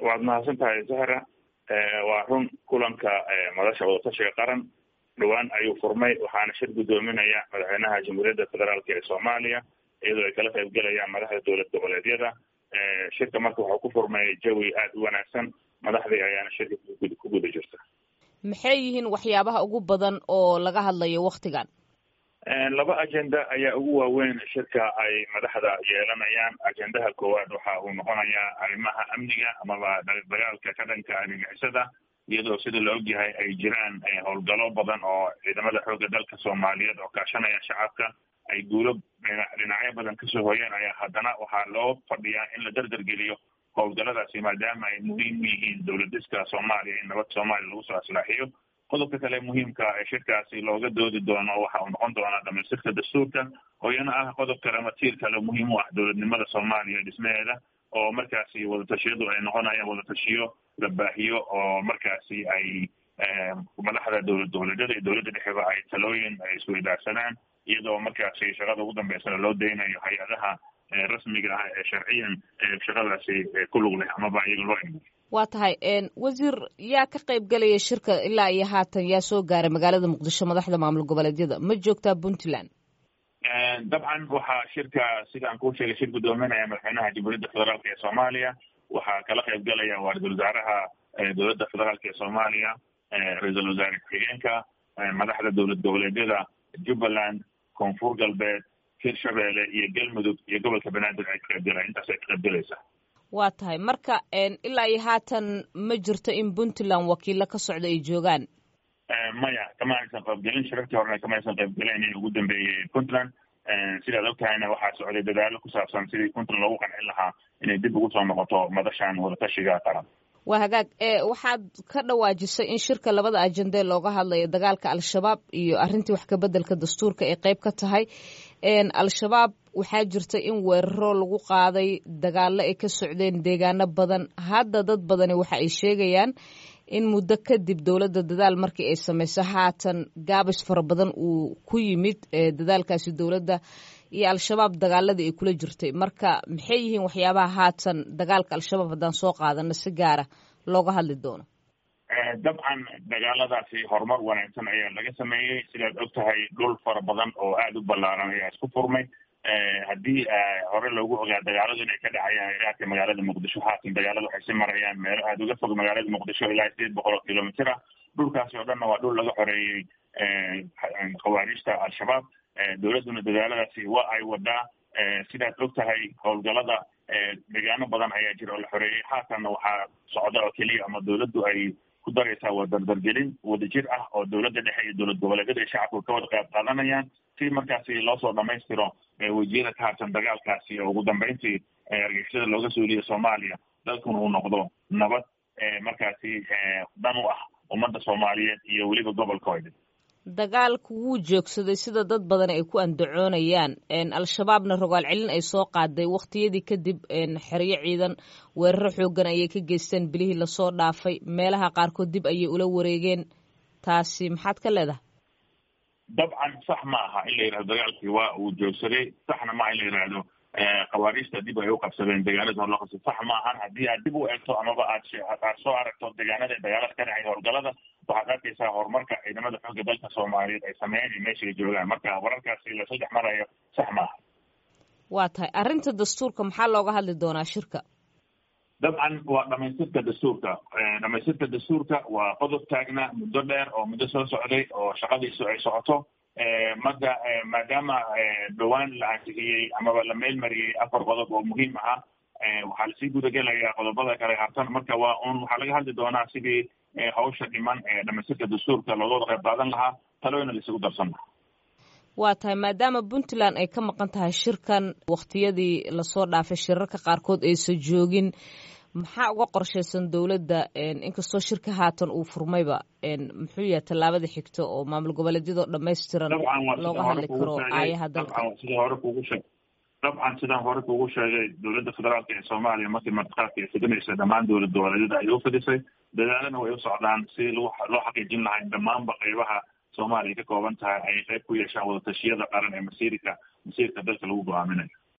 waad mahadsantahay zahra. waa run kulanka madasha wadatashiga qaran dhawaan ayuu furmay, waxaana shir gudoominaya madaxweynaha jamhuuriyadda federaalk ee soomaaliya iyadoo ay kala qaybgalayaan madaxda dowlad goboleedyada. shirka marka waxuu ku furmay jawi aad u wanaagsan, madaxdii ayaana shirka ku guda jirta. maxay yihiin waxyaabaha ugu badan oo laga hadlayo waktigan? laba ajenda ayaa ugu waaweyn shirka ay madaxda yeelanayaan. ajendaha koowaad waxa uu noqonayaa arrimaha amniga amaba dagaalka ka dhanka argagixisada, iyadoo sida la ogyahay ay jiraan howlgalo badan oo ciidamada xoogga dalka soomaaliyeed oo kaashanaya shacabka ay guulo dhinacyo badan kasoo hoyeen, ayaa haddana waxaa loo fadhiyaa in la dardargeliyo howlgaladaasi maadaama ay muhiim u yihiin dowladiska soomaaliya in nabad soomaaliya lagu soo aslaaxiyo. qodobka kale muhiimka ee shirkaasi looga doodi doono waxa uu noqon doonaa dhamaystirka dastuurka, hooyana ah qodob kale ama tiir kale muhiim u ah dowladnimada soomaaliya dhismaheeda, oo markaasi wadatashiyadu ay noqonayaan wadatashiyo la baahiyo oo markaasi ay madaxda dowlad goboleedyada iyo dowladda dhexeba ay talooyin ay isweydaarsanaan, iyadoo markaasi shaqada ugu dambeysana loo daynayo hay-adaha rasmiga ah ee sharciyan shaqadaasi ku lug leh amaba iyaga loo imo. waa tahay wasiir, yaa ka qayb galaya shirka ilaa iyo haatan? yaa soo gaaray magaalada muqdisho madaxda maamul goboleedyada? ma joogtaa puntland? dabcan waxaa shirka sidaan kuu sheegay shir gudoominaya madaxweynaha jamhuuriyadda federaalk ee soomaaliya. waxaa kala qayb galaya waa ra-iisul wasaaraha dowladda federaalk ee soomaaliya, ra-iisul wasaare ku-xigeenka, madaxda dowlad goboleedyada jubbaland, koonfur galbeed, hirshabelle iyo galmudug iyo gobolka banaadir ay ka qayb galaan. intaas ay ka qayb galaysaa. waa tahay marka ilaa iyo haatan ma jirto in puntland wakiilo ka socda ay joogaan? maya, kama aysan qaybgelin. shirarkii horena kama aysan qaybgelin in ugu dambeeyey puntland. sidaad ogtahayna waxaa socday dadaalo ku saabsan sidii puntland loogu qancin lahaa inay dib ugu soo noqoto madashan wadatashiga qaran. waa hagaag. waxaad ka dhawaajisay in shirka labada ajende looga hadlayo dagaalka al-shabaab iyo arrintii wax kabeddelka dastuurka ay qayb ka tahay. al-shabaab waxaa jirta in weeraro lagu qaaday, dagaalo ay ka socdeen deegaano badan. hadda dad badani waxa ay sheegayaan in muddo kadib dowladda dadaal markii ay samayso haatan gaabis fara badan uu ku yimid dadaalkaasi dowladda iyo al-shabaab dagaaladii ay kula jirtay. marka maxay yihiin waxyaabaha haatan dagaalka al-shabaab haddaan soo qaadano si gaara looga hadli doono? dabcan dagaaladaasi horumar wanaagsan ayaa laga sameeyey. sidaad og tahay dhul fara badan oo aada u ballaaran ayaa isku furmay. haddii hore loogu ogaa dagaaladu inay ka dhacayaan iraaka magaalada muqdisho, haatan dagaaladu waxay si marayaan meelo aada uga fog magaalada muqdisho ilaa 800 kilomitr ah. dhulkaasi oo dhanna waa dhul laga xoreeyey khawaariijta al-shabaab. dowladduna dadaaladaasi waa ay wadaa. sidaad og tahay howlgalada deegaano badan ayaa jira oo la xoreeyey. haatanna waxaa socda oo keliya ama dowladdu ay ku daraysaa waa dardargelin wadajir ah oo dowladda dhexe iyo dowlad goboleedyada iyo shacabku ka wada qayb qaadanayaan si markaasi loosoo dhamaystiro wejiyada ka harsan dagaalkaasi oo ugu dambeyntii argagixisada looga suuliyo soomaaliya, dalkuna uu noqdo nabad markaasi dan u ah ummadda soomaaliyeed iyo weliba gobolkooda. dagaalku wuu joogsaday sida dad badan ay ku andacoonayaan. al-shabaabna rogaal celin ay soo qaaday waktiyadii kadib xeryo ciidan weeraro xoogan ayay ka geysteen bilihii lasoo dhaafay. meelaha qaarkood dib ayay ula wareegeen. taasi maxaad ka leedahay? dabcan sax ma aha in la yidhahdo dagaalkii waa uu joogsaday. saxna maaha in la yidhaahdo khawaariijta dib ay u qabsadeen deegaanada hor loo qabsay. sax ma ahan. haddii aad dib u eegto amaba aad soo aragto deegaanada dagaalada ka dhacay howlgalada, waxaad arkaysaa horumarka ciidamada xoogga dalka soomaaliyeed ay sameeyeen iyo meesha ay joogaan. marka wararkaasi lasoo dhex marayo sax ma aha. waa tahay arrinta dastuurka maxaa looga hadli doonaa shirka? dabcan waa dhamaystirka dastuurka. dhamaystirka dastuurka waa qodob taagna muddo dheer oo muddo soo socday oo shaqadiisu ay socoto. maadaama dhawaan la ansixiyey amaba la meelmariyey 4 qodob oo muhiim ahaa, waxaa lasii gudagelayaa qodobada kale hartan. marka waxaa laga hadli doonaa sidii hawsha dhiman dhamaystirka dastuurka looga wada qayb qaadan lahaa, talooyina laisugu darsan lahaa. waa tahay maadaama puntland ay ka maqan tahay shirkan waktiyadii lasoo dhaafay shirarka qaarkood aysan joogin, maxaa uga qorshaysan dowladda inkastoo shirka haatan uu furmayba? muxuu yahay tallaabada xigto oo maamul goboleedyadoo dhamaystiran looga hadli karo aayaha dalka? dabcan sidaan hore kuugu sheegay dowladda federaalk ee soomaaliya markii martiqaadka ay fidinaysa dhammaan dowlad goboleedyada ay u fidisay. dadaalana way u socdaan si loo xaqiijin lahaa in dhammaanba qaybaha soomaaliya ka kooban tahay ay qayb ku yeeshaan wadatashiyada qaran ee masiirka dalka lagu go-aaminayo.